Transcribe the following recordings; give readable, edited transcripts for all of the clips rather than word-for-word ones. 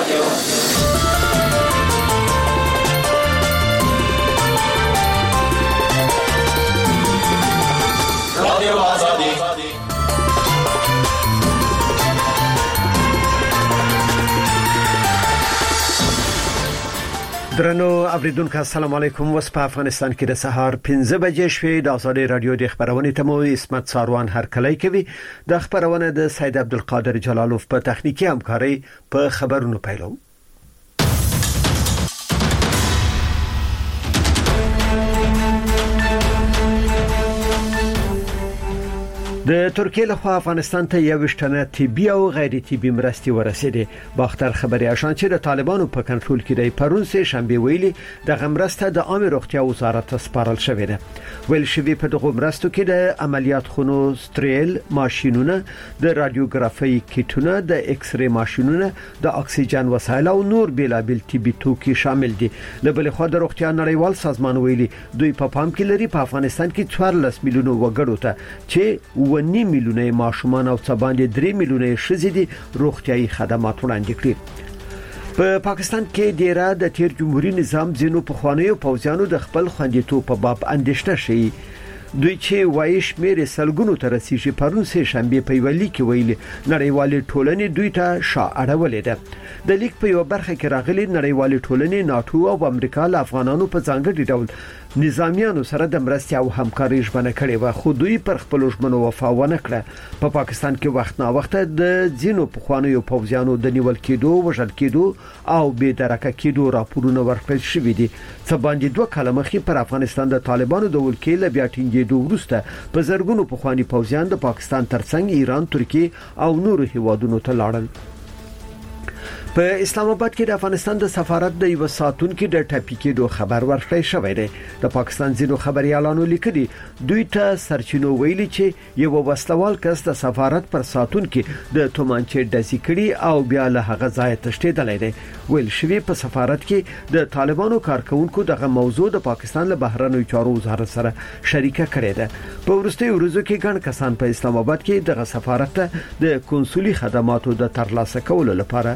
رادیو آزادی. درنو اوریدونکو السلام علیکم. وس په افغانستان کې د سهار 15 بجې شوې د آزادي رادیو د خبرونې ته مو اسمت ساروان هرکلی کوي. د خبرونه د سید عبدالقادر جلالوف په تخنیکی همکاري په خبرونو پیلو. د ترکیه له خوا افغانستان ته یو شتنه طبي او غیر طبي مرستې ورسېدې. باختر خبري آشان چې د طالبانو په کنټرول کې دی پرون سه شنبه ویلي د غمرسته د عامه روغتیا وزارت سپارل شوې ده. ویل شوی په دغه مرستو کې د عملیات خونو ستریل ماشينونه، د رادیوګرافي کیټونه، د ایکس ری ماشينونه، د اکسیجن وسایل او نور بیلابل طبي توکي شامل دي. له بل خوا د روغتیا نړیوال سازمان ویلي دوی په پام کې لري په افغانستان کې 14 میلیونه وګړو ته چې 9 میلیونه ماشومان او څه باندې 3 میلیونه ښځې دي روغتيایي خدمات وړاندې کړي. په پاکستان کې ډیره د تیر جمهوریت نظام ځینو پخوانیو پوځیانو د خپل خوندیتوب په باب اندېښنه شي. دوی چې وایي شمېر سلګونو تر رسیدي پرون سه شنبه په ویلي کې ویلي نړیوالې ټولنې دوی ته شاعرولې ده. د لیک په یو برخه کې راغلي نړیوالې ټولنې ناتو او امریکا له افغانانو په ځانګړي ډول نظامیانو سره د مرستې او همکاري ژمنه کړې و، خو دوی پر خپل ژمنو وفا ونه کړه. په پاکستان کې وخت نا وخت د ځینو پخوانیو پوځیانو د نیول کېدو، وژل کېدو او بې درکه کېدو راپورونه ورکړل شوې دي. څه باندې 2 کاله مخکې پر افغانستان د طالبانو د ولکې له بیا ټینګېدو وروسته په زرګونو پخوانی پوځیان د پاکستان ترڅنګ ایران، ترکیه او نورو هیوادونو ته لاړل. په اسلام آباد کې د افغانستان د سفارت د یو ساتونکو د ټاپي کېدو خبر ورکړی شوی دی. د پاکستان ځینو خبريالانو لیکلي دوی ته سرچینو ویلي چې یو وسلوال کس د سفارت پر ساتونکو د تومانچې ډزې کړي او بیا له هغه ځای تښتېدلی دی. ویل شوی په سفارت کې د طالبانو کارکونکو دغه موضوع د پاکستان له بهرنیو چارو وزارت سره شریکه کړې ده. په وروستیو ورځو کې ګڼ کسان په اسلام آباد کې دغه سفارت ته د کنسولي خدماتو د ترلاسه کولو لپاره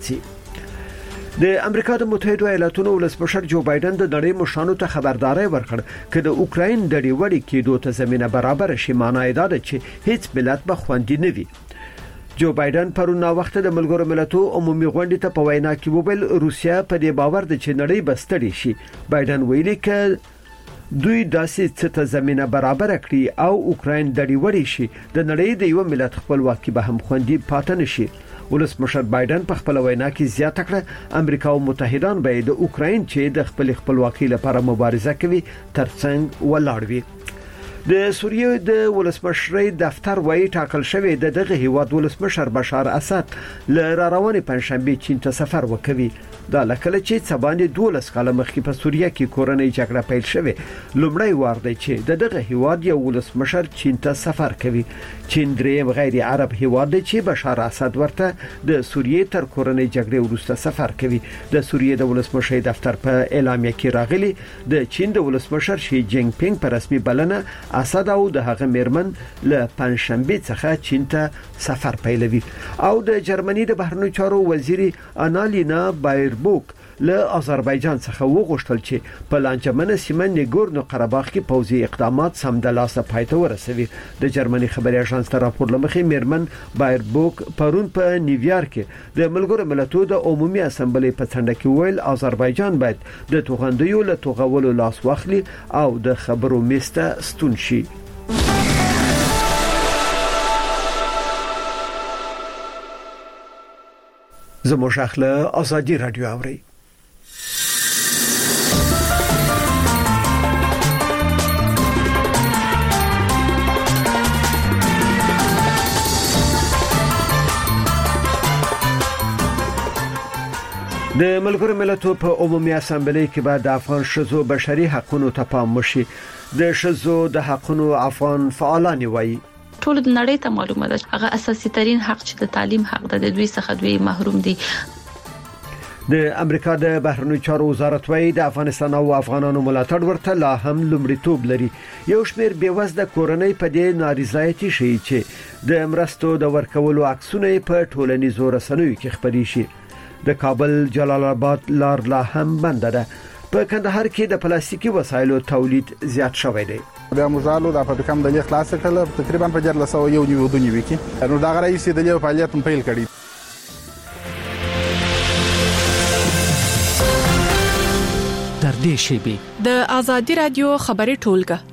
د امریکا د متحده ایالاتونو ولسمشر جو بایدن د نړۍ مشرانو ته خبرداري ورکړ چې د اوکراین د ډیوړی کېدو ته زمينه برابر شي. معنی دا ده چې هیڅ ملت به خوندي نه وي. جو بایدن پرون وخت د ملګرو ملتونو عمومي غونډې ته په وینا کې وویل روسیا په دې باور ده چې نړۍ بستړي شي. بایدن ویلي چې دوی داسې څه ته زمينه برابر کړي او اوکراین د ډیوړی شي د نړۍ د یو ملت خپلواکي به هم خوندي پاتې نشي. ولسمشر بایدن په خپل وینا کې زیاته کړه امریکا او متحدان به د اوکراین چې د خپلواکۍ لپاره مبارزه کوي ترڅنګ ولاړ وي. د سوریې د ولسمشر دفتر وایي ټاکل شوی دغه هیواد ولسمشر بشار اسد ل روانې پنځشنبه چین ته سفر وکوي. دا لکه چې څه باندې 12 کاله مخکې په سوریه کې کورنۍ جګړه پیل شوه. لومړی وار دی چې دغه هیواد یو ولسمشر چین ته سفر کوي. چین دریم غیر عرب هیواد دی چې بشار اسد ورته د سوریې تر کورنۍ جګړې وروسته سفر کوي. د سوریې د ولسمشر دفتر په اعلامیه کې راغلي د چین د ولسمشر شي جینګ پینګ په رسمي بلنه اسد او د هغه میرمن له پنځشنبه څخه چین ته سفر پیلوي. او د جرمني د بهرنیو چارو وزیر انالینا بایربوک له آذربایجان څخه وغوښتل چې په لانجمنه سیمه نیګورنو قرهباغ کې پوځي اقدامات سمدلاسه پایته ورسوي. د جرمني خبري اژانس ته راپور لمخې میرمن بایربوک پرون په نیویارک کې د ملګرو ملتونو د عمومي اسمبلی په څنډه کې ویل آذربایجان باید د توغندیو له توغولو لاس واخلي او د خبرو میسته ستون شي. زموږ اخله آزادي رادیو اوري. د ملګرو ملتونو په عمومي اسمبلی کې به د افغان شذو بشري حقوقو ته پام وشي. د شذو د حقوقو افغان فعالان وایي ټول نړۍ ته معلومه ده هغه اساسي ترين حق چې د تعلیم حق ده، د دوی څخه دوی محروم دي. د امریکا د بهرنیو چارو وزارت وايي د افغانستان او افغانانو ملاتړ ورته لا هم لومړیتوب لري. یو شمېر بیوزله کورنۍ په دې نارضایتي شي چې د مرستو د ورکولو عکسونه په ټولنیزو رسنیو کې خپري شي. د کابل جلال آباد لار لا هم بند ده. په کندهار کې د پلاستیکي وسایلو تولید زیات شوی دی. د موزالو د فابریکم د لیک خلاص کړل تقریبا په 1401 کې نو دا غړي چې د لیک فعالیت پیل کړي. در دې شیبه د ازادي رادیو خبري ټولګه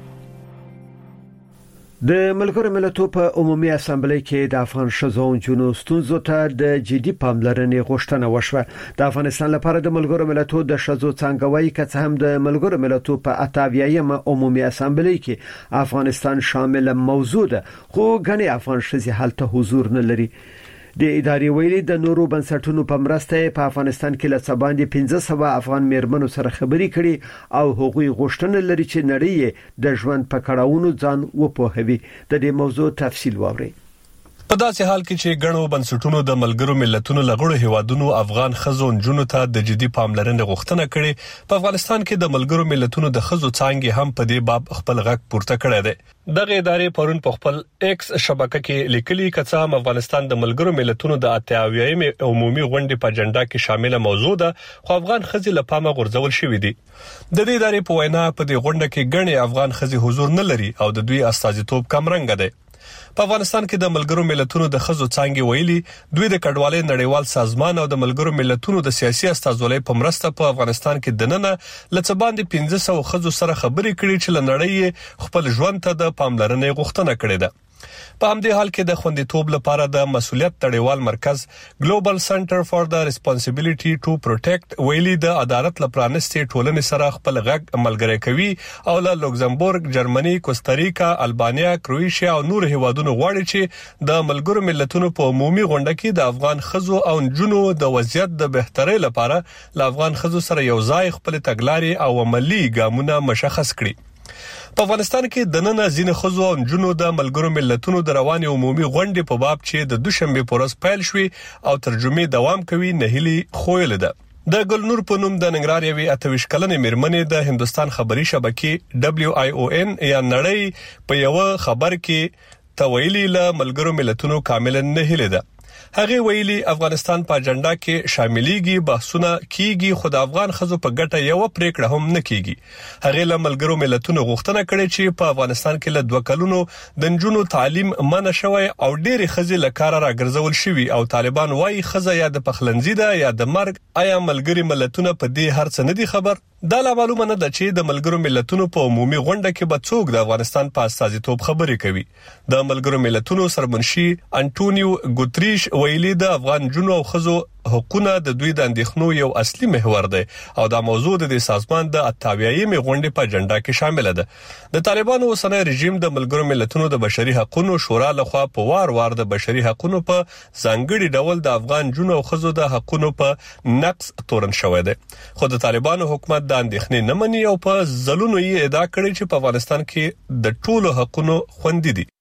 د ملګرو ملتونو په عمومي اسامبلې کې د افغان شذو جنو ستونزو ته د جدي پاملرنې غوښتنه وشوه. د افغانستان لپاره د ملګرو ملتونو د شذو څنګهوي کڅ هم د ملګرو ملتونو په 88مه عمومي اسامبلې کې افغانستان شامل موضوع ده، خو غني افغان شذي حالت حضور نه لري. د ادارې ویلي د نورو بنسټونو په مرسته په افغانستان کې له باندې 1500 افغان میرمنو سره خبري کړي او هغوی غوښتنه لري چې نړۍ د ژوند په کړهونو ځان وپوهوي. د دې موضوع تفصیل واوري. په داسې حال کې چې غنو بنسټونو د ملګرو ملتونو لغړو هیوادونو افغان خزو جنونو ته د جدي پاملرنې غوښتنه کړې، په افغانستان کې د ملګرو ملتونو د خزو څانګې هم په دې باب خپل غږ پورته کړی دی. دغه ادارې پرون په خپل ایکس شبکه کې لیکلي کڅ هم افغانستان د ملګرو ملتونو د 88مه عمومي غونډې په اجنډا کې شامل موضوع ده، خو افغان خزي له پامه غورځول شوې دي. د دې ادارې په وینا په دې غونډه کې ګڼې افغان خزي حضور نه لري او د دوی استازیتوب کم رنګ دی. په افغانستان کې د ملګرو ملتونو د خزو څانګې ویلي دوی د کډوالۍ نړیوال سازمان او د ملګرو ملتونو د سیاسي استازولۍ په مرسته په افغانستان کې دننه لڅ باندې 1500 خزو سره خبرې کړي چې لنړۍ خپل ژوند ته د پاملرنې غوښتنه کړې ده. په همدې حال کې د خوندیتوب لپاره د مسؤلیت نړیوال مرکز ګلوبل سنټر فار د ریسپانسیبিলিټي ټو پروټیکټ ویلي د عدالت لپرانستې ټولنې سره خپل غږ ملګری کوي او له لوکزمبورګ، جرمني، کوستاریکا، البانیا، کروئیشیا او نور هیوادونو غواړي چې د ملګرو ملتونو په عمومي غونډه کې د افغان خزو او جنونو د وضعیت د بهترۍ لپاره له افغان خزو سره یو ځای خپل تګلارې او عملی ګامونه مشخص کړي. په افغانستان کې د نن ځین خزو او جنونو د ملګرو ملتونو د رواني عمومي غونډې په باب چې د دوشنبه پورز پیل شوې او ترجمه دوام کوي نهيلي خویل ده. د ګلنور په نوم د ننګرهار یوې 28 کلنې میرمنې د هندستان خبري شبکې WION یا نړۍ په یو خبر کې تویلی له ملګرو ملتونو کامل نهيلي ده. هغه ویلي افغانستان په اجنډا کې شاملېږي، بحثونه کیږي، خو د افغان خزو په ګټه یو پریکړه هم نه کیږي. هغه له ملګرو ملتونو غوښتنه کړې چې په افغانستان کې له 2 کلونو د نجونو تعلیم منع شوی او ډېری خزې له کار راګرځول شوی او طالبان وايي خزه یا د پخلنځي ده یا د مرګ. آیا ملګری ملتونه په دې هر څه نه دي خبر؟ دا لا معلومه نه ده چې د ملګرو ملتونو په عمومي غونډه کې به څوک د افغانستان په استازیتوب خبرې کوي. د ملګرو ملتونو سرمنشي انټونیو ګوتریش ویلي د افغان جنونو او خزو حقوقونه د دوی د اندېښنو یو اصلي محور دی او دا موضوع د سازمان د 88مه غونډې په اجنډا کې شامل ده. د طالبانو اوسنی رژیم د ملګرو ملتونو د بشري حقوقو شورا لخوا په وار د بشري حقوقو په ځانګړي ډول د افغان جنونو او خزو د حقوقو په نقص تورن شوی دی. خو د طالبانو حکومت د اندېښنې نه مني او په ځلونو یې ادعا کړې چې په افغانستان کې د ټولو حقوقو خوندي دي.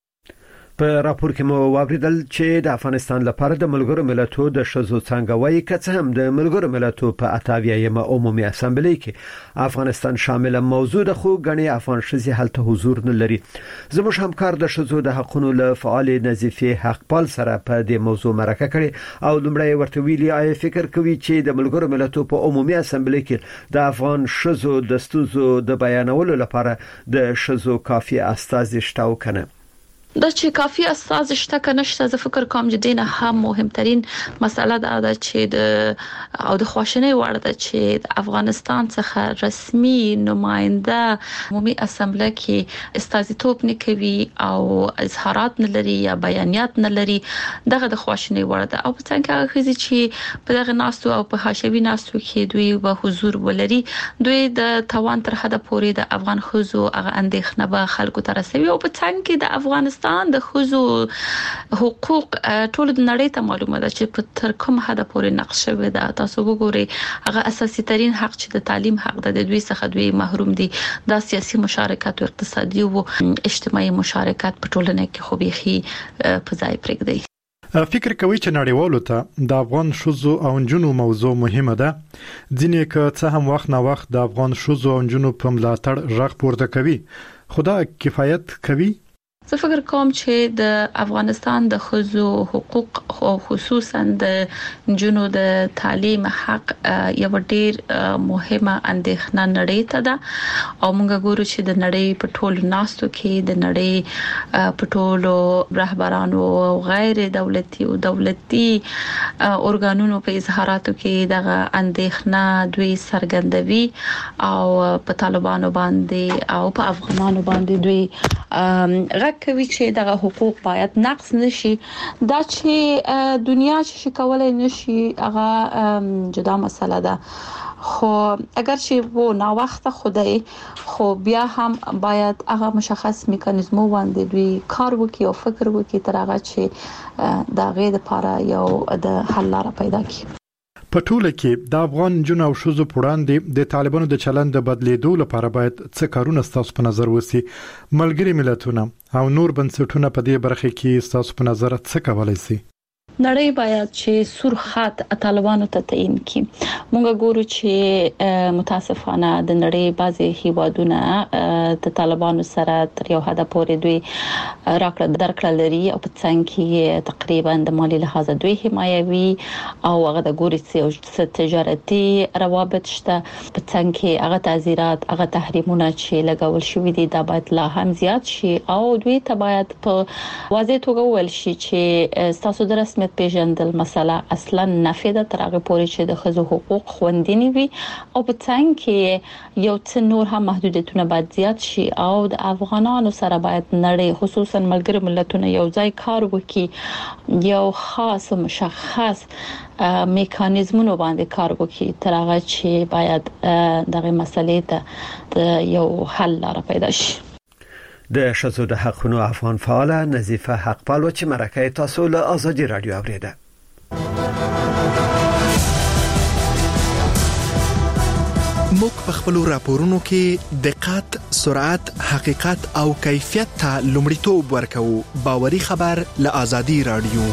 په راپور کې مو واوریدل چې د افغانستان لپاره د ملګرو ملتونو د شذو څنګهوي کڅ هم د ملګرو ملتونو په 88مه عمومي اسامبلې کې افغانستان شامل موضوع ده، خو غني افغان شذي حالت حضور نه لري. زموږ همکار د شذو د حقوقو له فعال نظیفه حقپال سره په دې موضوع مرکه کړي او لمړی ورته ویلي آی فکر کوي چې د ملګرو ملتونو په عمومي اسامبلې کې د افغان شذو د ستونزو د بیانولو لپاره د شذو کافي استازي شته او کنه. دا چې کافي اساس شته کنه شته، زه فکر کوم چې دینه هم مهمترین مسله ده چې د خواشنۍ وړ ده چې د افغانستان څخه رسمي نماینده عمومي اسامبله کې استازیتوب نه کوي او اظهارات نه لري یا بیانیات نه لري. دغه د خواشنۍ وړ ده او په څنګه هغه چې په دغه ناستو او په حاشوي ناستو کې دوی به حضور ولري، دوی د توان تر حد پورې د افغان خزو هغه اندېښنه به خلکو ته رسوي او په څنګه کې د افغانستان د خزو حقوق ټول د نړۍ ته معلومه ده چې په تر کوم حد پورې نقش شوی ده. تاسو وګورئ هغه اساسي ترين حق چې د تعلیم حق ده، د دوی څخه دوی محروم دي. دا سیاسي مشارکت او اقتصادي او اجتماعي مشارکت په ټولنه کې خو بيخي په ځای پرېږدي. فکر کوي چې نړیوالو ته د افغان شذو او جنونو موضوع مهمه ده. ځینې که څه هم وخت نه وخت د افغان شذو او جنونو په ملاتړ غږ پورته کوي، خو دا کفایت کوي؟ زه فکر کوم چې د افغانستان د ښځو حقوق او خصوصا د جنو د تعلیم حق یو ډیر مهمه اندېښنه نړۍ ته ده او موږ ګورو چې د نړۍ په ټولو ناستو کې د نړۍ په ټولو رهبرانو او غیر دولتي او دولتي اورګانونو په اظهاراتو کې دغه اندېښنه دوی څرګندوي او په طالبانو باندې او په افغانانو باندې دوی کوي چې دغه حقوق باید نقض نشي دا چې دنیا چې کولای نشي هغه جدا مسله ده خو اگر چې وو نا وخت خدای خو بیا هم باید هغه مشخص میکانیزمو باندې دوی کار وکړي او فکر وکړي تر هغه چې دا غي د لپاره یو د حل لاره پیدا کړي په ټوله کې د افغان جن او شوزو پوراندې د طالبانو د چلند د بدلیدو لپاره باید څه کارونه ستاسو په نظر وسی ملګری ملتونه او نور بنسټونه په دې برخه کې ستاسو په نظر څه کولای شي نړۍ باید چې سور خط طالبانو ته تعین کړي موږ ګورو چې متاسفانه د نړۍ بعضي هیوادونه د طالبانو سره تر یو حد پورې دوی راکړه درکړه لري او په څنګه کې تقریبا د مالی لحاظ دوی حمایوي او هغه د ګوري چې تجارتي روابط شته په څنګه کې هغه تعزیرات هغه تحریمونه چې لګول شوې دي دا باید لا هم زیات شي او دوی ته باید په واضح توګه وویل شي چې تاسو د رسمي پیژندل مسله اصلا نفي ده تر هغه پورې چې د ښځو حقوق خوندي وي او په څنګه کې یو څه نور هم محدودیتونه باید زیات شي او د افغانانو سره باید نړۍ خصوصا ملګری ملتونه یو ځای کار وکړي یو خاص او مشخص میکانیزمونو باندې کار وکړي تر هغه چې باید دغه مسلې ته یو حل لاره پیدا شي د شذو د حقونو افغان فعاله نظیفه حقپال چې مرکه تاسو له آزادی رادیو اوریده موږ په خپل راپورونو کې دقت، سرعت، حقیقت او کیفیت ته لومړیتوب ورکوو. باوري خبر له آزادی رادیو.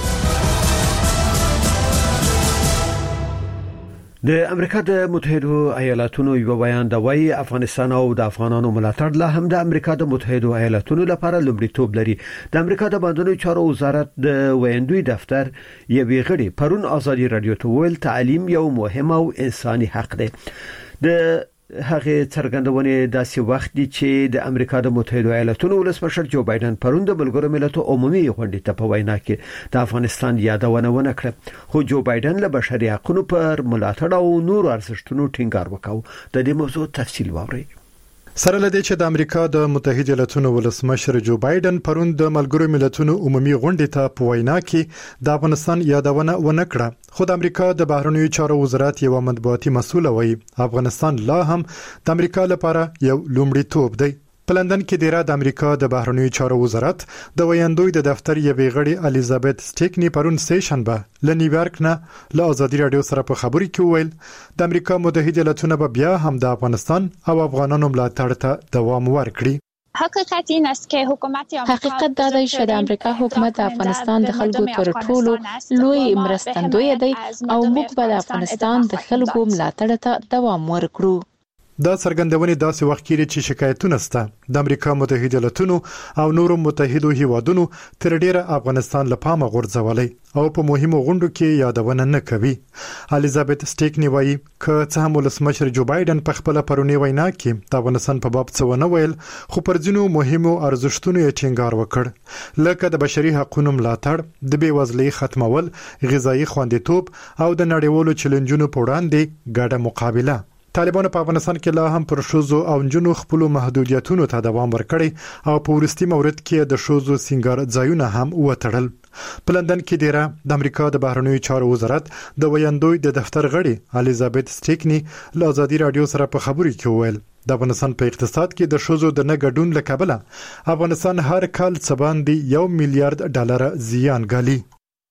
د امریکا د متحده ایالاتونو یو بیان د وای افغانستان او د افغانانو ملاتړ له هم د امریکا د متحده ایالاتونو لپاره لومړیتوب لري. د امریکا د بندونو چارو وزارت د ویندوی دفتر یوې غړي پرون آزادی رادیو ته ویل تعلیم یو مهم او انساني حق دی. د هغه څرګندونه داسې وخت دی چې د امریکا د متحده ایالاتونو ولسمشر جو بایدن پرون د ملګرو ملتونو عمومي غونډې ته په وینا کې د افغانستان یادونه وکړه خو جو بایدن له بشري حقوقو پر ملاتړ او نور ارزښتونو ټینګار وکاو. د دې موضوع تفصیل واورئ. سره لدې چې د امریکا د متحده ایالاتونو ولسمشر جو بایدن پرون د ملګرو ملتونو عمومي غونډې ته په وینا کې د افغانستان یادونه ونکړه خو د امریکا د بهرنیو چارو وزارت یو مطبوعاتي مسؤل وایي افغانستان لا هم د امریکا لپاره یو لومړیتوب دی. په لندن کې د امریکا د بهرنیو چارو وزارت د ویندوی د دفتر یوې غړي الیزابت سټیکنی پرون سه شنبه له نیویارک نه له آزادی رادیو سره په خبري کې ویل د امریکا متحده ایالاتونو به بیا هم د افغانستان او افغانانو ملاتړ ته دوام ورکړي. حقیقت این است که حکومت آمریکا حقیقت دا دی چې د امریکا حکومت د افغانستان د خلکو تر ټولو لوی مرستندوی دی او موږ به د افغانستان د خلکو ملاتړ ته دوام ورکړو. دا څرګندونه داسې وخت کې چې شکایتونه سته د امریکا متحده ایالاتونو او نورو متحدو هیوادونو تر ډیره افغانستان له پامه غورځولې او په مهمو غونډو کې یادونه نه کوي. الیزابت سټیکنی وایي چې څه هم ولسمشر جو بایدن په خپل پرونی وینا کې د افغانستان په باب څه ونه ویل خو پر ځینو مهمو ارزښتونو یې ټینګار وکړ لکه د بشري حقوقو ملاتړ، د بېوزلۍ ختمول، غذایی خوندیتوب او د نړیوالو چیلنجونو په وړاندې ګډه مقابله. طالبانو په افغانستان کې لا هم پر شوزو او جنو خپل محدودیتونو ته دوام ورکړي او په ورستي مورد کې د شوزو سنگار ځایونه هم وټړل. په لندن کې د امریکا د بهرنیو چارو وزارت د ویندوی د دفتر غړي الیزابت سټیکنی له آزادی رادیو سره په خبري کې ویل د افغانستان په اقتصاد کې د شوزو د نه ګډون له کبله افغانستان هر کال څه باندې $1 میلیارډ زیان ګالي.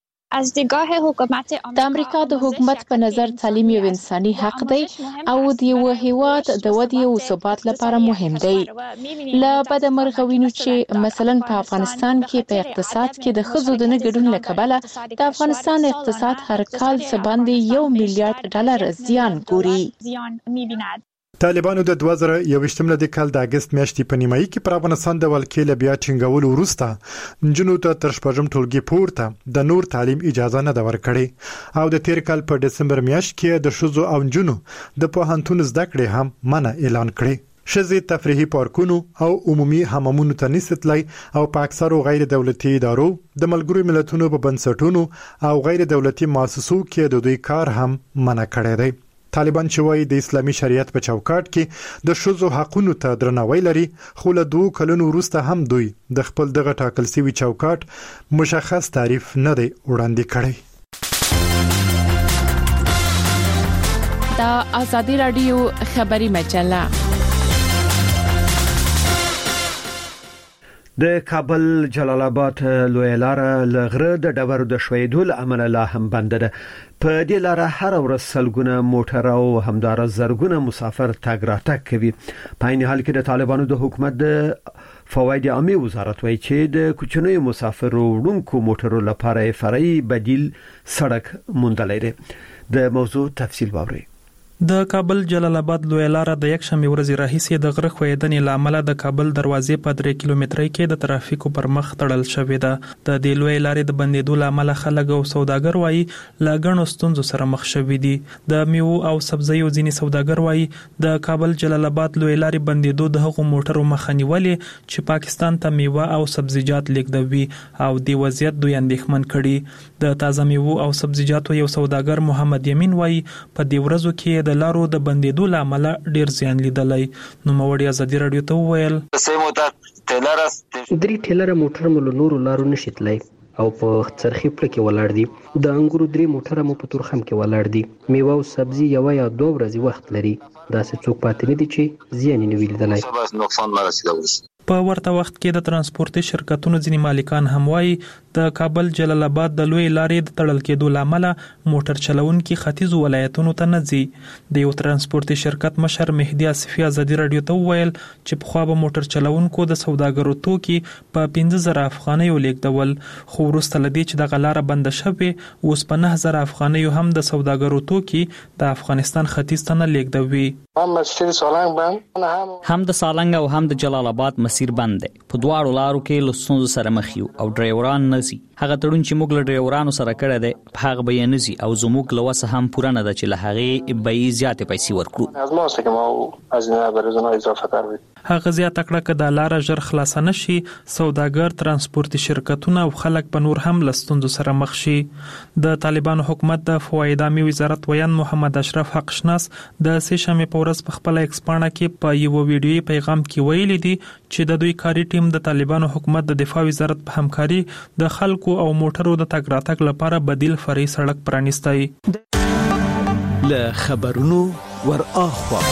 از دیدگاه حکومت د امریکا د حکومت په نظر تعلیم یو انساني حق دی او د یو هیواد د ودې او ثبات لپاره مهم دی. له بد مرغوینو چې مثلا په افغانستان کې په اقتصاد کې د ښځو د نه ګډون له کبله د افغانستان اقتصاد هر کال څه باندې $1 میلیارډ زیان ګوري. طالبانو د 2021 د کال د اگست میاشتې په نیمایي کې پر افغانستان د ولکې بیا ټینګول وروسته نجونو ته تر شپږم ټولګي پورته د نور تعلیم اجازه نه ورکړي او د تیر کال په دسمبر میاشت کې د شوزو او نجونو د پوهنتون زده کړې هم منع اعلان کړي. شذې تفریحي پارکونو او عمومي حمامونو ته نستلای او په اکثرو غیر دولتي ادارو د ملګرو ملتونو په بنسټونو او غیر دولتي مؤسسو کې د دوی کار هم منع کړی دی. طالبان چې وایي د اسلامي شریعت په چوکاټ کې د شذو حقوقو ته درناوی لري، خو له 2 کلونو وروسته هم دوی د خپل دغه ټاکل شوی چوکاټ مشخص تعریف نه دی وړاندې کړی. دا آزادی رادیو خبری مجله. د کابل جلال آباد لوی لار لغره د ډبرو د شویدو لامل لا هم بند ده. په دې لار هر ورځ سلګونه موټر او همدار زرګونه مسافر تګ راتګ کوي. په عین حال کې د طالبانو د حکومت د فواید عامه وزارت وایي چې د کوچنیو مسافرو وړونکو موټرو لپاره فرعي بدیل سړک موندلای دی. د موضوع تفصیل واورئ. د کابل جلال آباد لوی لار د یک شنبه ورځ راهیسې د غره خویدنې لامل د کابل دروازې په 3 کیلومترۍ کې د ترافیکو پر مخ تړل شوې ده. د دې لوی لارې د بندیدو لامل خلک او سوداګر وایي لاګڼو ستونزو سره مخ شوي دي. د میوه او سبزیو ځینې سوداګر وایي د کابل جلال آباد لوی لارې بندیدو د هغو موټرو مخه نیولې چې پاکستان ته میوه او سبزیجات لیږدوي او د وضعیت دوی اندېښمن کړي. د تازه میوه او سبزیجاتو یو سوداګر محمد یمین وایي په دې ورځو کې د لارو د بندیدو لامل ډیر زیان لیدلای. نو موړي ازادي رادیو ته وویل 3 ټیلر موټر مول نورو لارو نشیتلای او په څرخي پړ کې ولاړ دي. د انګورو 3 موټر مو په تورخم کې ولاړ دي. میوه او سبزی یو یا 2 ورځې وخت لري. دا څه څوک پاتې نه دي چې زیان نه ویلدلای. نقصان نه رسیدلی. په ورته وخت کې د ترانسپورتي شرکتونو ځینې مالکان هم وایي د کابل جلال آباد د لوی لارې د تړل کېدو لامل موټر چلونکي ختیځو ولایتونو ته نه ځي. د یو ترانسپورتي شرکت مشر مهدي اسفي ازادي رادیو ته وویل چې په خوا به موټر چلونکو د سوداګرو توکي په 15000 افغانیو لیږدول، خو وروسته لدی چې د غلاره بند شوه اوس په 9000 افغانیو هم د سوداګرو توکي د افغانستان ختیځ ته نه لیږدوي. هم د سالنګ او هم د جلال آباد مسیر بند دی. په دواړو لارو کې له ستونزو سره مخ یو او ډرایوران نه ځي. هغه تړون چې موږ له ډرایورانو سره کړی دی په هغه به یې نه ځي او زموږ له وسه هم پوره نه ده چې له هغې به یې زیاتې پیسې ورکړو. هغه زیاته کړه که دا لاره ژر خلاصه نه شي سوداګر، ترانسپورتي شرکتونه او خلک به نور هم له ستونزو سره مخ شي. د طالبانو حکومت د فواید عامه وزارت ویان محمد اشرف حق شناس د سه شنبه په ورځ په خپل ایکس پاڼه کې په یو ویډیويي پیغام کې ویلي دي چې د دوی کاري ټیم د طالبانو حکومت د دفاع وزارت په همکاري د خلکو او موټرو د تګ راتګ لپاره بدیل فرعي سړک پرانیستی. له خبرونو ور اخوا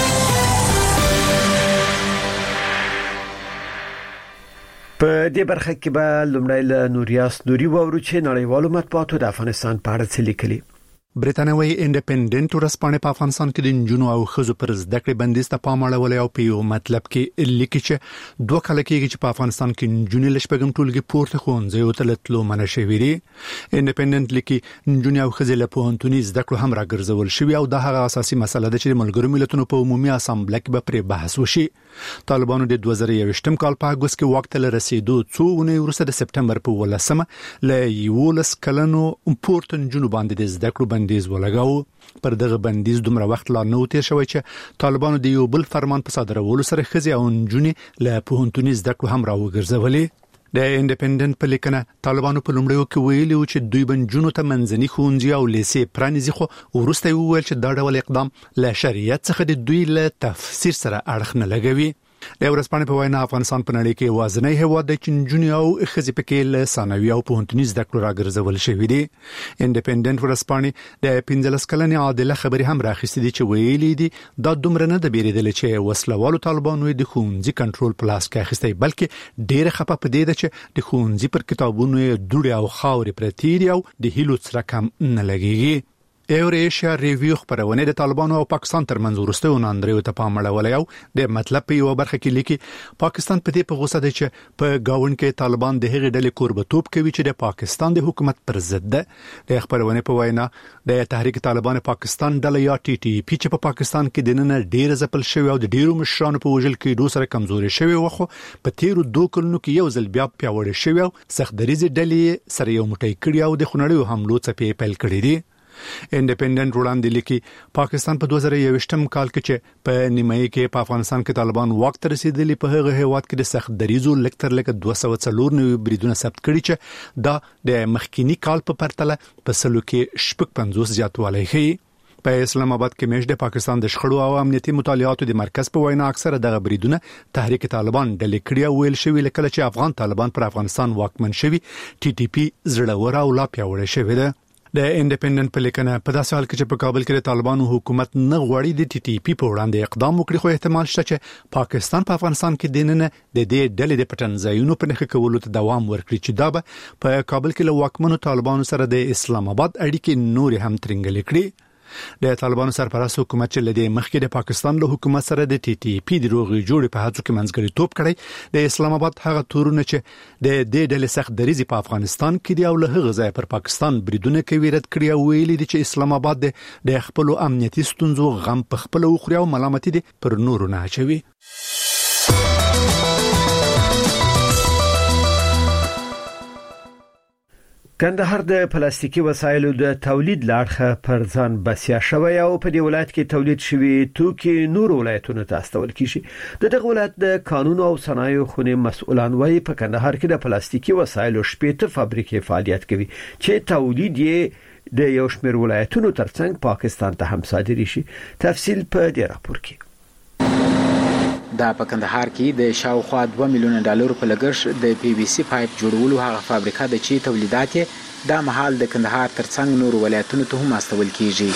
په دې برخه کې به لومړی له نوریاس نوري وورو چې نړیوالو مطبوعاتو د افغانستان په اړه څه لیکلي. برېټانوي انډیپندنت ورسپانې په افغانستان کې د نجونو او ښځو پر زده کړې بندیز ته پام اړولی او په یو مطلب کې لیکي چې 2 کال کېږي چې په افغانستان کې نجونې له شپږم ټولګي پورته ښوونځیو ته تللو منع شوي دي. انډیپندنت لیکي نجونې او ښځې له پوهنتوني زده کړو هم راګرځول شوي او دا هغه اساسي مسله ده چې د ملګرو ملتونو په عمومي اسامبله کې به پرې بحث وشي. طالبانو د 2021 کال په اگست کې وخت له رسیدو څو ونې وروسته د سپټمبر په 18مه له 11 کلنو پورته نجونو باندې د زده کړو بندیز ولګاو. پر دغه بندیز دومره وخت لا نه تیر شوی چې طالبانو د یو بل فرمان په صادرولو سره ښځې او نجونې له پوهنتوني زده کړو هم راوګرځولې. د انډیپندنت په لیکنه طالبانو په لومړیو کې ویلي چې دوی بنجونو ته منځني ښوونځي او لیسې پرانیزي، خو وروسته ویل چې دا ډول اقدام له شریعت څخه د دوی له تفسیر سره اړخ نه لګوي. د ورځپاڼې په وینا افغانستان په نړۍ کې وازنی هیواد دی چې نجونې او ښځې پکې له ثانوي او پوهنتوني زده کړو راګرځول شوي دي. انډیپندنت ورځپاڼې د 15 کلنې عادله خبرې هم راخیستې دي چې ویلي دي دا دومره نه د بیریدل چې وسلوالو طالبانو د ښوونځي کنټرول په لاس کې اخیستی، بلکې ډېر خپه په دې ده چې د ښوونځي پر کتابونو دوړې او خاورې پرتې دي او د هیلو څرک هم نه لګیږي. ایوريشیا ریویو خبرونه د طالبانو او پاکستان ترمنځ ورسته وناندریو ته پام اړولای او د مطلب په یو برخه کې لیکي پاکستان په دې په غوسه دی چې په گاون کې طالبان د هغې ډلې قربتوب کوي چې د پاکستان د حکومت پر ضد ده. د خبرونه په وینا د تحریک طالبان پاکستان ډله یا ټي ټي پی چې په پاکستان کې د نن ډیر ځپل شوی او د ډیرو مشرانو په وژل کې دوه سره کمزوري شوی وخو په تیرو 2 کلونو کې یو ځل بیا پیاوړی شوی او سختدریزي ډلې سره یو موټی کړی او د خنړیو حملو څخه پیل کړی دي. انډیپندنت وړاندې لیکي پاکستان په 2021م کال کې چې په نیمایي کې په افغانستان کې طالبان وخت رسیدلی په هغه هیواد کې د سخت دریزو لکتر لکه 240 بریدونه ثبت کړي چې دا د مخکینی کال په پرتله په سلو کې 50 زیاتوالی ښيي. په اسلام آباد کې مېش د پاکستان د شخړو او امنیتي مطالعاتو د مرکز په وینا اکثره دغه بریدونه تحریک طالبان ډلې کړي او ویل شوی لکه چې افغان طالبان پر افغانستان واکمن شوی ټي ټي پی زړور او لا پیاوړی شوی ده. د انډیپندنت په لیکنه په داسې حال کې چې په کابل کې د طالبانو حکومت نه غواړي د ټي ټي پی په وړاندې اقدام وکړي خو احتمال شته چې پاکستان په افغانستان کې د نن د دې ډلې د پټن ځایونو په نخښه کولو ته دوام ورکړي چې دا به په کابل کې له واکمنو طالبانو سره د اسلام آباد اړیکې نور هم ترنګلې کړي. د طالبانو سرپرست حکومت چې لدې مخکې د پاکستان له حکومت سره د ټي ټي پی د روغي جوړې په هڅو کې منځګړیتوب کړی د اسلام آباد هغه تورونه چې د دې ډلې سخت دریزي په افغانستان کې دی او له هغه ځای پر پاکستان بریدونه کوي رد کړی او ویلي دي چې اسلام آباد د خپل امنیتي ستونزو غم په خپل وخوري او ملامتي دي پر نورو نه اچوي. کندهار د پلاستیکي وسایلو د تولید لاړخه پر ځان بسیا شوی او په دې ولایت کې تولید شوی توکي نور ولایتونو ته استول کیږي. دغه ولایت د قانون او صنایع خونې مسؤلان وايي په کندهار کې د پلاستیکي وسایلو 18 فابریکې فعالیت کوي چې تولید یې د یو شمېر ولایتونو ترڅنګ پاکستان ته هم صادري شي. تفصیل په دې راپور کې. دا په کندهار کې د شاوخوا 2 میلیون ډالر په لګښت د پی وی سی پایپ جوړولو هغه فابریکه د چي تولیدات د محل د کندهار ترڅنګ نور ولایتونو ته هم استول کیږي.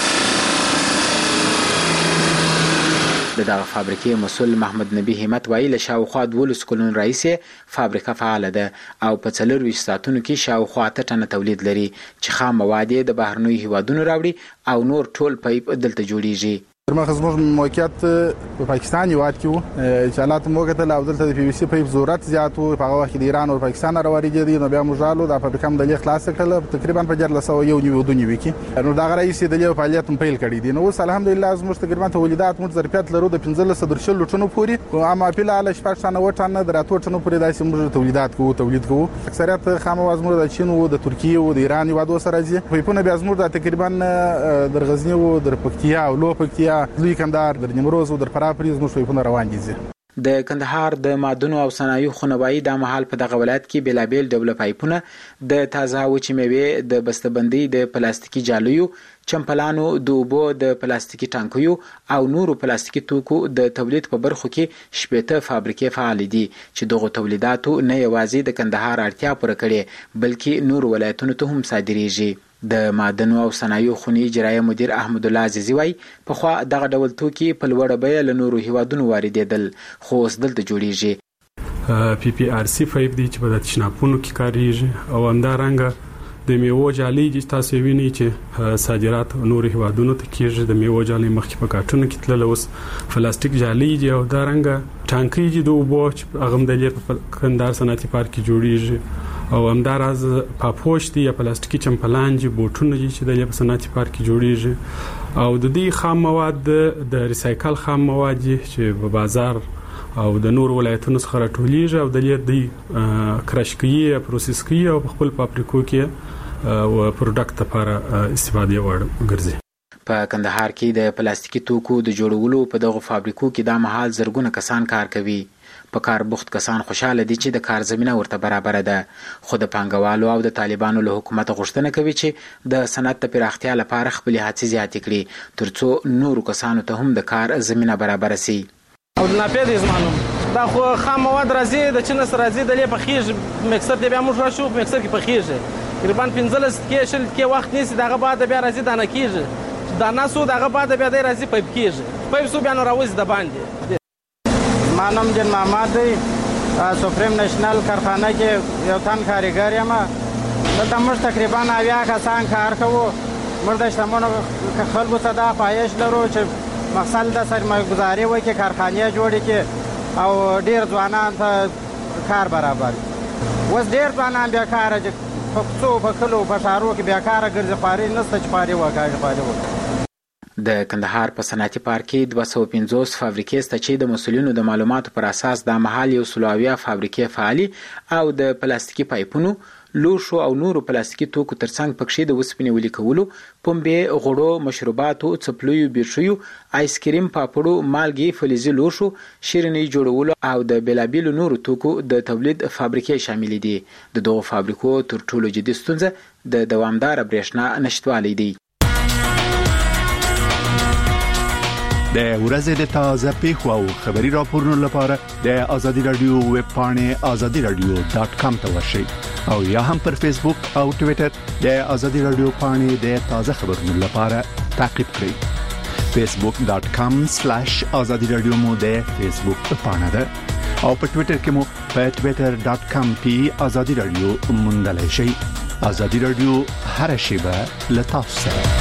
دغه فابریکې مسؤل محمد نبی همت وایي له شاوخوا 12 کلونو راهیسې فابریکه فعال ده او په 24 ساعتونو کې شاوخوا 8 ټنه تولید لري چې خام مواد د بهرنیو هیوادونو راوړي او نور ټول پایپ دلته جوړیږي. مرخص موقعیت په پاکستان یوات کې چې حالات موقعیت له دلته د پی وی سی پایپ ضرورت زیات او په هغه وخت د ایران او پاکستان راوړي دي نو بیا موږ د فابریکه د لیک خلاص کړل تقریبا په 1401 کې نو دا غړي د لیک فعالیت پیل کړی دي. نو الحمدلله زموږ تقریبا تولیدات موږ ظرفیت لرو د 15 ټنو پورې او اما په لاله شپږ ټنه وټنه دراتو ټنو پورې داسې موږ تولیدات کوو تولید کوو. اکثریت خام مواد موږ د چین او د ترکیه او د ایران یو د سره دي. په پونه بیا موږ تقریبا د غزنی او د پکتیا او لو پکتیا لوی کندهار د نیمروز او د فرافریز مو شوي روان دي. د کندهار د معدنو او صنایع خونوایی د محل په دغه ولایت کې بلابل ډول پایپونه د تازه وچې میوې د بسته‌بندۍ د پلاستیکي جالیو چمپلانو د اوبو د پلاستیکي ټانکیو او نورو پلاستیکي توکو د تولید په برخو کې 18 فابریکې فعال دي چې دغه تولیداتو نه یوازې د کندهار اړتیا پوره کړي بلکې نور ولایتونو ته هم صادریږي. د معدنو او صنایع خونې اجرایي مدیر احمد الله عزیزی وای په خوا دغه ډول توکي په لوړه بیه له نورو هیوادونو واردېدل خو اوس دلته جوړیږي. پی پی آر سی 5 دی چې په تشناپونو کې کاریږي او همدارنګه د میوو جالي چې تاسو وینئ چې صادرات نورو هیوادونو ته کیږي. د میوو جالي مخکې په کارټونو کې تلل اوس پلاستیک جالي دی او همدارنګه ټانکي چې د اوبو چې هغه د کندهار صنعتي پارک کې جوړیږي او همداراز پاپوش دی یا پلاستیکي چمپلان چې بوټونه چې د لیب صنعتي پارک کې جوړیږي او د دې خام مواد د ریسایکل خام مواد چې په بازار او د نور ولایتونو څخه راټولیږي او د دې کرش کوي پروسس کوي او خپل فابریکو کې او پروډکټ لپاره استفاده ورګرځي. په کندهار کې د پلاستیکي توکو د جوړولو په دغه فابریکو کې د محل زرګونه کسان کار کوي. په کار بوخت کسان خوشاله دي چې د کار زمينه ورته برابر ده خو د پانګوالو او د طالبانو له حکومت غوښتنه کوي چې د صنعت د پراختیا لپاره خپل هڅې زیاتې کړي ترڅو نورو کسانو ته هم د کار زمينه برابر شي. او د ناپید زمانو دا خو خام مواد راځي د چین سره راځي د لې پخېږي مکسر دی بیا موږ راشو مکسر کې پخېږي تقریبا 15 کې شل کې وخت نیسي دغه بعد بیا راځي دانه کېږي دانه سو دغه بعد بیا دی راځي پایپ کېږي پایپ سو بیا نو راوځي د باندې. مانم جن محمد دی سپریم نشنل کارخانه کې یو تن کارګر یم دلته موږ تقریبا 90 کسان کار کوو موږ د شتمنو خلکو څخه دا خواهش لرو چې مقصد د سرمایه‌ګذاري وکړي، کارخانې جوړې کړي او ډېر ځوانان ته کار برابر. اوس ډېر ځوانان بیکاره دي، په کوڅو په کلو په ښارو کې بیکاره ګرځي، خواري نشته چې خواري وکړي. د کندهار په صنعتي پارک کې 250 فابریکې شته چې د مسؤلینو د معلوماتو پر اساس د محل 100 فابریکې فعالي او د پلاستیکي پایپونو، لوښو او نورو پلاستیکي توکو ترڅنګ پکې د وسپنې ولې کولو، پنبې، غوړو، مشروباتو، څپلیو، بیټریو، آیسکریم، پاپړو، مالګې، فلزي لوښو، شیریني جوړولو او د بیلابیلو نورو توکو د تولید فابریکې شامل دي. د دغو فابریکو تر ټولو جدي ستونزه د دوامدار برېښنا نشټوالی دی. د ورځې د تازه پیښو او خبري راپورونو لپاره د ازادي رادیو ویب پاڼې azadiradio.com ته ورشئ او یا هم پر فیسبوک او ټوئیټر د ازادي رادیو پاڼې د تازه خبرونو لپاره تعقیب کړئ. facebook.com/azadiradio مو د فیسبوک پاڼه ده او په ټوئیټر کې مو په twitter.com/azadiradio موندلای شئ. ازادي رادیو هر شیبه له تاسو سره.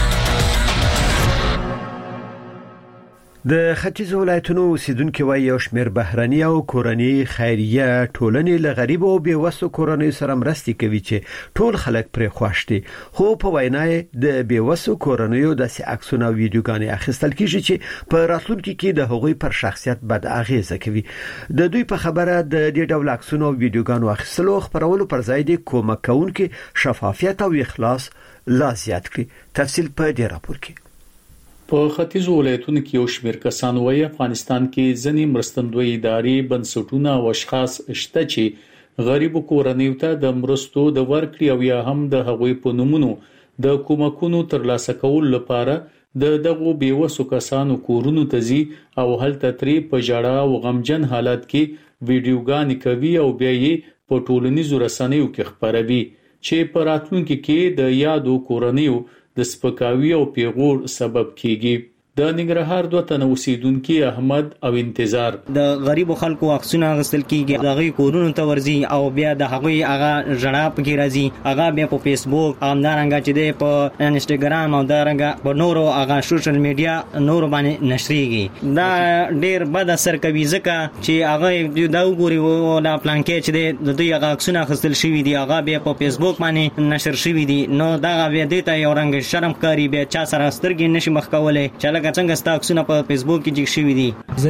د ختیځ ولایتونو اوسیدونکو وایي یو شمېر بهرني او کورنۍ خیریه ټولنې له غریب او بیوسو کورنۍ سره مرستې کوي چې ټول خلک پرې خوښ دي، خو په وینا د بیوسو کورنۍ د عکسونو او ویډیوګانې اخیستل کیږي چې په راتلونکي کې د هغوی پر شخصیت بد اغیزه کوي. د دوی په خبره د دې ډول عکسونو او ویډیوګانو اخیستلو خبرولو پر ځای د کومک کوونکي شفافیت او اخلاص لا زیات کړي. تفصیل په دې راپور کې. په ختیځ ولایتونو کې یو شمېر کسان وايي افغانستان کې ځینې مرستندوی ادارې، بنسټونه او اشخاص شته چې غریبو کورنیو ته د مرستو د ورکړې او یا هم د هغوی په نومونو د کومکونو ترلاسه کولو لپاره د دغو بیوسو کسانو کورونو ته ځي او هلته ترې په ژړا او غمجن حالت کې ویډیوګانې کوي او بیا یې په ټولنیزو رسنیو کې خپروي چې په راتلونکي کې د یادو کورنیو د سپکاوي او پیغور سبب کیږي. د ننګرهار دوه تنه اوسیدونکو احمد او انتظار د غریبو خلکو عکسونه غسل کیږي، دغه کورونو ته ورځي او بیا د هغوی هغه ژړا پکې راځي، هغه بیا په فیسبوک همدارنګه چې دی په انسټاګرام او دارنګه په نورو هغه سوشل میډیا نور باندې نشریږي. دا ډیر بد اثر کوي ځکه چې هغه دا وګوري او دا پلان کې چې دی د دوی هغه عکسونه غسل شوی دي، هغه بیا په فیسبوک باندې نشر شوی دي، نو دا بیا د یو رنګ شرم کاری بیا چا سره سترګې نشي مخ کولای چې څنګه ستاکسونه په فیسبوک کې جګ شوی دي.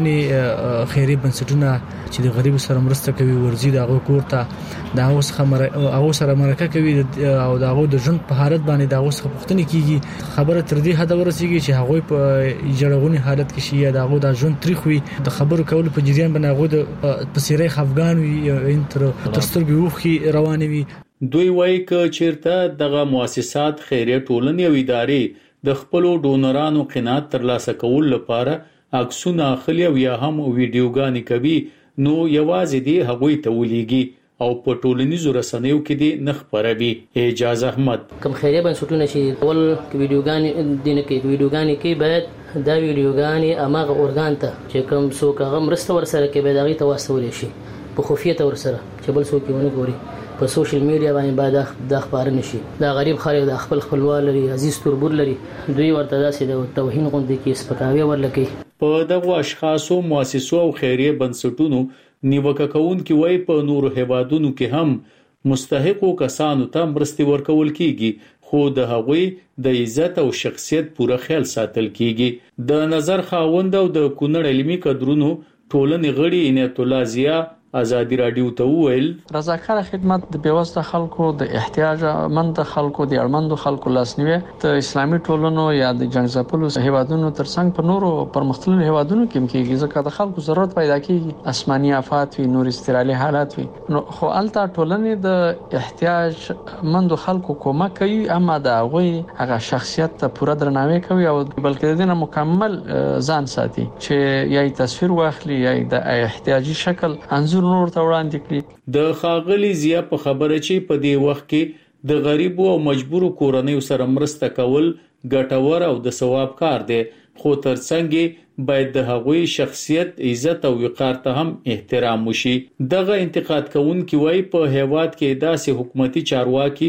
ځنې خیري بنسټونه چې د غریب سره مرسته کوي ورزي د هغه کوړه د هغه سره مرکه کوي او د هغه د ژوند په حالت باندې د هغه څخه پوښتنه کیږي. خبره تر دې حد ورسیږي چې هغه په جړغونی حالت کې شي، د هغه د ژوند تاریخ وي، د خبرو کولو په جریان باندې هغه د پسیرې خفغان وي، انتر ترسترګي وخي روان وي. دوی وایي چې چیرته دغه مؤسسات خیریه ټولنې او ادارې د خپل ډونرانو قناعت ترلاسه کول لپاره عکسونه اخلي او یا هم ویډیوګانې کوي، نو یوازې دی هغوی ته ولېږي او په ټولنیزو رسنیو کې دی نه خپروي. اعجاز احمد کوم خیریه بنسټونه چې ول ویډیوګانې دینه کې ویډیوګانې کې باید دا ویډیوګانې اماغه اورګان ته چې کوم څوک هغه مرسته ورسره کې به دغه ته واسطول شي په خفیه ورسره چې بل څوک ونه ګوري په سوشل میډیا باندې باید د خبر نشي. دا غریب خلک د خپل خپلوان لري، عزیز تربور لري، دوی ورته داسې د توهین غوندې کې سپکاوي ورلکي. په دغه اشخاصو، مؤسسو او خیریه بنسټونو نیوکه کوونکي وایي په نورو هیوادونو کې هم مستحقو کسانو ته مرستې ورکول کیږي، خو د هغوی د عزت او شخصیت پوره خیال ساتل کیږي. د نظر خاوند او د کونړ علمي کدرونو ټولنې غړي عنایت الله ضیا ازادي رادیو ته وویل رضاکار خدمت د بیوسته خلکو، د احتیاج مند خلکو، د اړمندو خلکو لاسنیوي د اسلامي ټولنو یا د جنگ ځپلو هیوادونو ترڅنګ په نورو پرمختللو هیوادونو کې کېږي، ځکه د خلکو ضرورت پیدا کیږي، آسماني آفات وي، نور استرالي حالات وي، نو خو الته ټولنې د احتیاج مند خلکو کومک کوي، اما دا غوي هغه شخصیت ته پوره درناوی کوي او بلکې د دې مکمل ځان ساتي چې یا تصویر واخلي یا د احتیاجي شکل انځور نور ته وړاندې کړي. د خاغلی ضیا په خبره چې په دې وخت کې د غریبو او مجبورو کورنیو سره مرسته کول ګټور او د ثواب کار دی، خو ترڅنګ باید د هغوی شخصیت، عزت او وقار ته هم احترام وشي. دغه انتقاد کوونکي وایي په هیواد کې داسې حکومتي چارواکي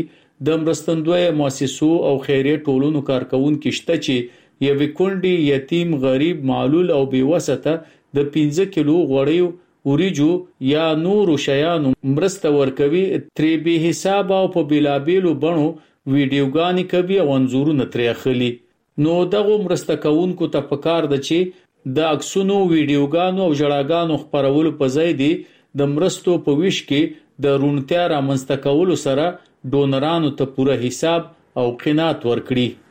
د مرستندوی مؤسسو او خیریه ټولنو کارکونکو شته چې یو کونډي یتیم غریب معلول او بیوسته د 15 کیلو غوړیو اوریجو یا نور شیانو مرسته ورکوي ترې به حساب او په بلابلو بڼو ویډیوګانی کوي او انزورونه ترې اخلي. نو دغه مرسته کوونکو ته پکار ده چې د عکسونو ویډیوګانو او ژړاګانو خبرولو په ځای دی د مرستو په ویش کې د رونتیا رامنځته کولو سره ډونرانو ته پوره حساب او قناعت ورکړي.